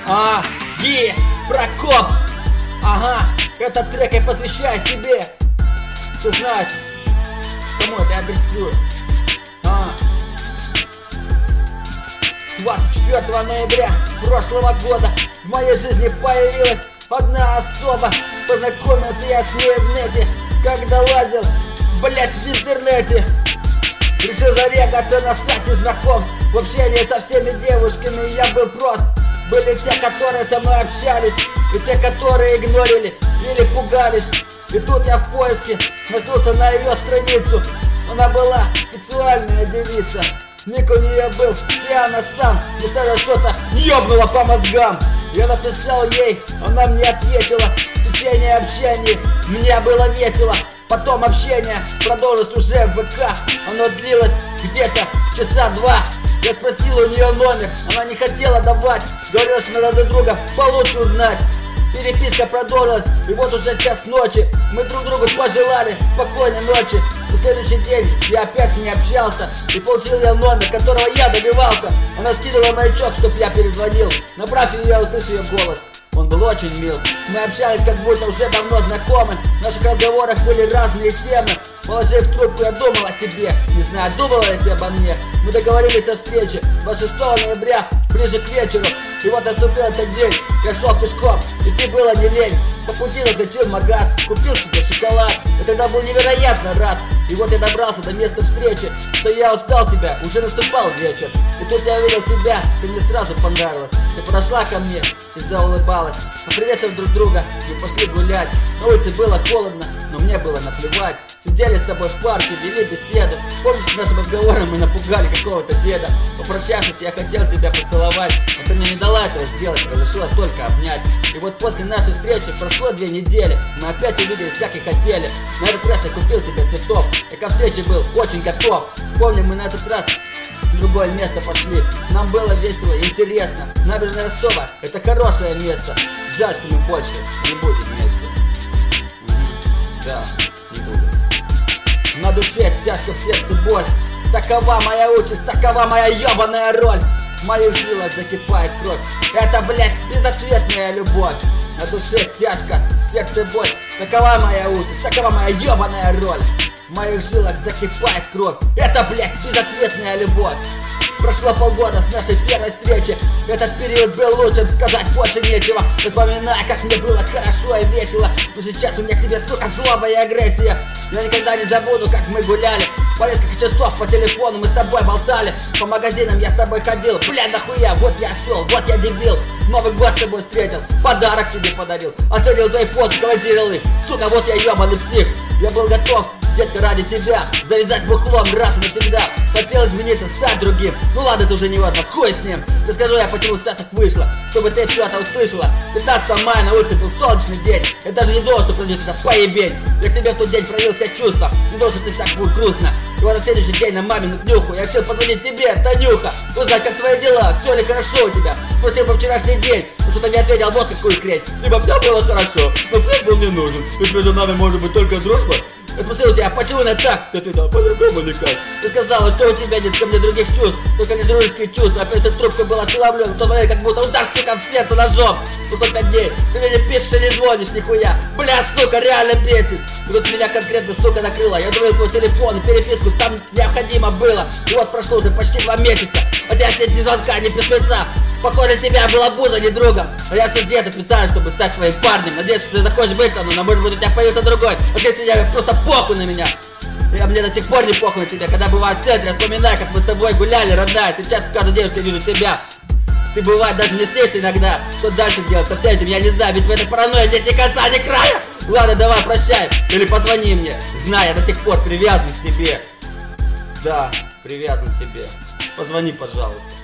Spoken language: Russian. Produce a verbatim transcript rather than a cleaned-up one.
А, Ги, Прокоп. Ага, этот трек я посвящаю тебе. Ты знаешь, кому это я адресую? А. двадцать четвёртого ноября прошлого года в моей жизни появилась одна особа. Познакомился я с ней в нете, когда лазил, блять, в интернете. Решил зарегаться на сайте знакомств. В общении со всеми девушками я был прост. Были те, которые со мной общались, и те, которые игнорили или пугались. И тут я в поиске наткнулся на ее страницу. Она была сексуальная девица. Ник у нее был Тиана Сан. И сразу что-то ёбнуло по мозгам. Я написал ей, она мне ответила. В течение общения мне было весело. Потом общение продолжилось уже в ВК. Оно длилось где-то часа два. Я спросил у нее номер, она не хотела давать. Говорила, что надо друг друга получше узнать. Переписка продолжилась, и вот уже час ночи. Мы друг другу пожелали спокойной ночи. На следующий день я опять с ней общался и получил ее номер, которого я добивался. Она скидывала маячок, чтоб я перезвонил. Направив ее, я услышал ее голос. Он был очень мил. Мы общались, как будто уже давно знакомы. В наших разговорах были разные темы. Положив трубку, я думал о тебе. Не знаю, думала ли ты обо мне. Мы договорились о встрече двадцать шестого ноября, ближе к вечеру. И вот наступил этот день. Я шел пешком, идти было не лень. По пути заскочил в магаз, купил себе шоколад. Я тогда был невероятно рад. И вот я добрался до места встречи. Что я устал тебя, уже наступал вечер. И тут я увидел тебя, ты мне сразу понравилась. Ты подошла ко мне и заулыбалась. Поприветствовав друг друга, мы пошли гулять. На улице было холодно, но мне было наплевать. Сидели с тобой в парке, вели беседу. Помнишь, нашим разговором мы напугали какого-то деда. Попрощавшись, я хотел тебя поцеловать, но ты мне не дала этого сделать, разрешила только обнять. И вот после нашей встречи прошло две недели. Мы опять увиделись, как и хотели. На этот раз я купил тебе цветов. Я ко встрече был очень готов. Помню, мы на этот раз в другое место пошли. Нам было весело и интересно. Набережная Ростова — это хорошее место. Жаль, что мы больше не будем вместе. Угу. Да, не будем. На душе тяжко, в сердце боль. Такова моя участь, такова моя ебаная роль. В моих жилах закипает кровь. Это, блядь, безответная любовь. На душе тяжко, в сердце боль. Такова моя участь, такова моя ебаная роль. В моих жилах закипает кровь. Это, блядь, безответная любовь. Прошло полгода с нашей первой встречи. Этот период был лучшим, сказать больше нечего. Вспоминаю, как мне было хорошо и весело. Но сейчас у меня к тебе, сука, злоба и агрессия. Я никогда не забуду, как мы гуляли. По несколько часов по телефону мы с тобой болтали. По магазинам я с тобой ходил. Бля, нахуя, вот я осел, вот я дебил. Новый год с тобой встретил, подарок тебе подарил. Оценил твои фотки, комментировал их. Сука, вот я ебаный псих. Я был готов, детка, ради тебя завязать бухлом раз и навсегда. Хотел измениться, стать другим. Ну ладно, это уже не важно, хуй с ним. Расскажу я, почему все так вышло, чтобы ты все это услышала. пятнадцатого мая на улице был солнечный день. Я даже не думал, что произойдет это поебень. Я к тебе в тот день проявил себя чувства. Не думал, что ты всяк будет грустно. И вот на следующий день на мамину днюху я решил позвонить тебе, Танюха, узнать, как твои дела, все ли хорошо у тебя. Спросил по вчерашний день, но что-то не ответил, вот какую хрень. Либо все было хорошо, но секс был не нужен. Ведь между нами может быть только дружба. Я спросил у тебя, почему это так? Ты ответил, по-другому никак. Ты сказала, что у тебя нет ко мне других чувств, только не дружеские чувства. Опять в трубку был ошеломлен, в тот момент как будто удар, сука, в сердце ножом. Ну сто пять дней, ты мне не пишешь и не звонишь, нихуя. Бля, сука, реально бесит. И вот меня конкретно, сука, накрыла. Я удалил твой телефон и переписку, там необходимо было. И вот прошло уже почти два месяца, а тебя нет ни звонка, ни письмеца. Похоже, тебя была буза, не другом. А я все делаю специально, чтобы стать твоим парнем. Надеюсь, что ты захочешь быть со мной, но может быть у тебя появится другой. Вот если я просто похуй на меня. Я мне до сих пор не похуй на тебя. Когда бывает в центре, я вспоминаю, как мы с тобой гуляли, родная. Сейчас в каждой девушке вижу тебя. Ты бывает даже не снишься иногда. Что дальше делать со всем этим, я не знаю. Ведь в этой паранойи нет ни конца, ни края. Ладно, давай, прощай. Или позвони мне. Знай, я до сих пор привязан к тебе. Да, привязан к тебе. Позвони, пожалуйста.